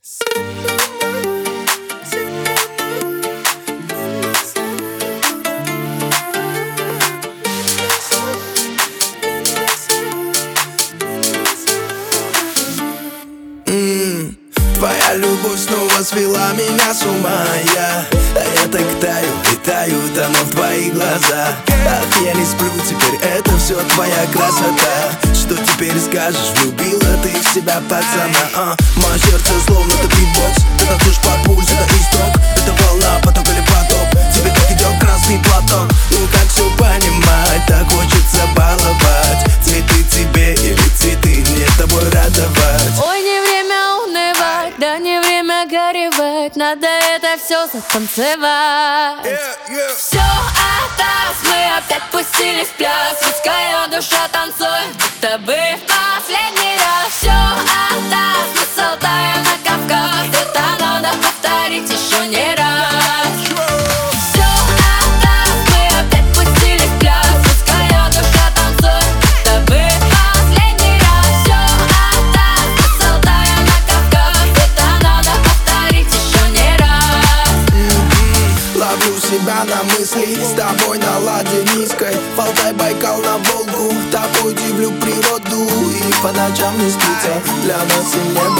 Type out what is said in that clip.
Твоя любовь снова свела меня с ума. Я так таю, тону в твоих глазах. Ах, я не сплю, теперь это все твоя красота. Что теперь скажешь, влюбила ты в себя пацана. Мое сердце словно это битбокс. Ты танцуешь под пульс, это исток. Это волна, поток или потоп. Тебе так идет красный платок. Ну как все понимать, так хочется баловать. Цветы тебе или цветы мне тобой радовать. Ой, не время унывать, да не время горевать. Надо это все затанцевать. Все отдаст, мы опять пустились в пляс. Пускай душа танцует, будто бы в последний раз. Все отдаст, мы с Алтая на Кавказ. Это надо повторить еще не раз. Все отдаст, мы опять пустились в пляс. Пускай душа танцует, будто бы в последний раз. Все отдаст, мы с Алтая на Кавказ. Это надо повторить еще не раз. Ловлю себя на мысли, с тобой на ладе низкой. В Алтай, Байкал, на Волгу, тобой удивлю природу. И по ночам не спится, для нас и небо